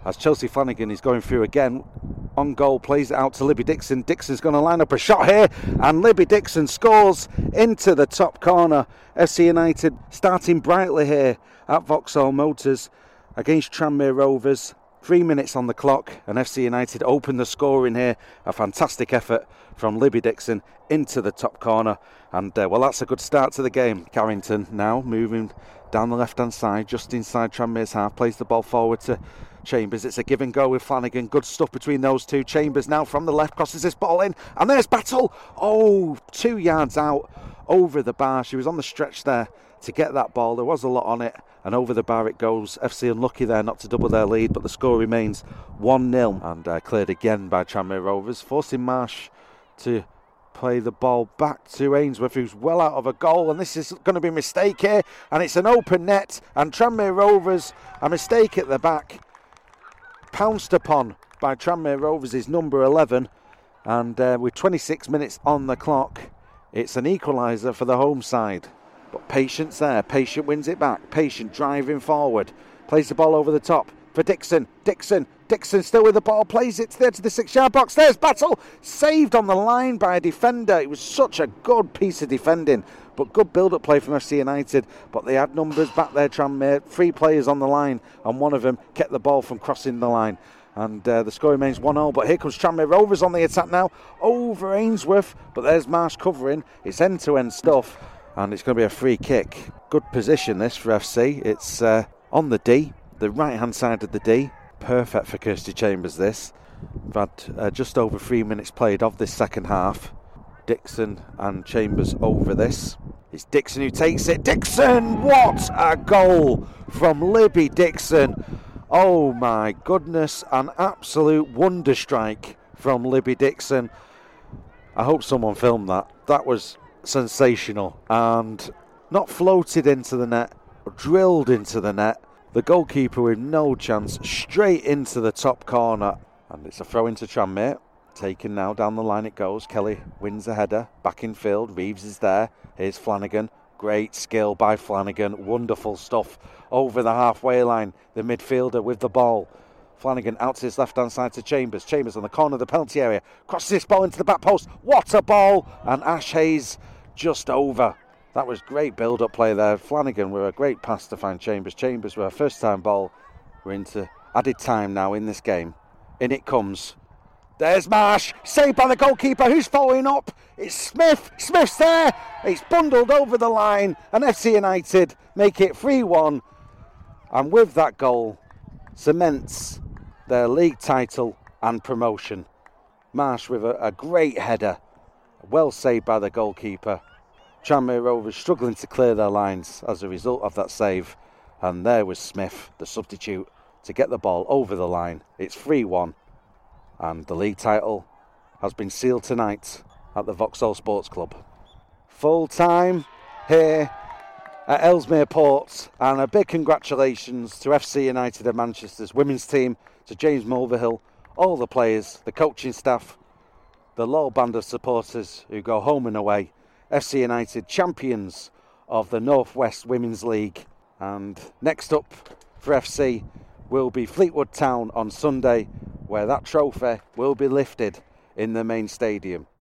as Chelsea Flanagan is going through again. On goal, plays it out to Libby Dixon. Dixon's going to line up a shot here, and Libby Dixon scores into the top corner. FC United starting brightly here at Vauxhall Motors against Tranmere Rovers. 3 minutes on the clock, and FC United open the scoring here. A fantastic effort from Libby Dixon into the top corner, and well, that's a good start to the game. Carrington now moving down the left-hand side, just inside Tranmere's half, plays the ball forward to Chambers. It's a give and go with Flanagan. Good stuff between those two. Chambers now from the left crosses this ball in, and there's Battle. 2 yards out over the bar. She was on the stretch there to get that ball. There was a lot on it, and over the bar it goes. FC unlucky there not to double their lead, but the score remains 1-0, and cleared again by Tranmere Rovers, forcing Marsh to play the ball back to Ainsworth, who's well out of a goal, and this is going to be a mistake here, and it's an open net, and Tranmere Rovers, a mistake at the back, pounced upon by Tranmere Rovers' number 11, and with 26 minutes on the clock, it's an equaliser for the home side. But Patience there, Patient wins it back, Patient driving forward, plays the ball over the top for Dixon, Dixon still with the ball, plays it there to the 6-yard box, there's Battle, saved on the line by a defender. It was such a good piece of defending, but good build-up play from FC United, but they had numbers back there, Tranmere, 3 players on the line, and one of them kept the ball from crossing the line, and the score remains 1-0, but here comes Tranmere Rovers on the attack now, over Ainsworth, but there's Marsh covering, it's end-to-end stuff, and it's going to be a free kick. Good position this for FC, it's on the D, the right-hand side of the D, perfect for Kirsty Chambers this. We've had just over 3 minutes played of this second half. Dixon and Chambers over this. It's Dixon who takes it. Dixon! What a goal from Libby Dixon. Oh my goodness, an absolute wonder strike from Libby Dixon. I hope someone filmed that. That was sensational, and not floated into the net, drilled into the net. The goalkeeper with no chance, straight into the top corner. And it's a throw into Tranmere. Taken now, down the line it goes. Kelly wins the header, back in field. Reeves is there. Here's Flanagan. Great skill by Flanagan. Wonderful stuff. Over the halfway line, the midfielder with the ball. Flanagan out to his left-hand side to Chambers. Chambers on the corner of the penalty area. Crosses this ball into the back post. What a ball! And Ash Hayes just over. That was great build-up play there. Flanagan with a great pass to find Chambers. Chambers with a first-time ball. We're into added time now in this game. In it comes. There's Marsh. Saved by the goalkeeper. Who's following up? It's Smith. Smith's there. It's bundled over the line. And FC United make it 3-1. And with that goal, cements their league title and promotion. Marsh with a great header. Well saved by the goalkeeper. Tranmere Rovers struggling to clear their lines as a result of that save, and there was Smith, the substitute, to get the ball over the line. It's 3-1, and the league title has been sealed tonight at the Vauxhall Sports Club. Full time here at Ellesmere Port, and a big congratulations to FC United of Manchester's women's team, to James Mulvihill, all the players, the coaching staff, the loyal band of supporters who go home and away. FC United champions of the North West Women's League. And next up for FC will be Fleetwood Town on Sunday, where that trophy will be lifted in the main stadium.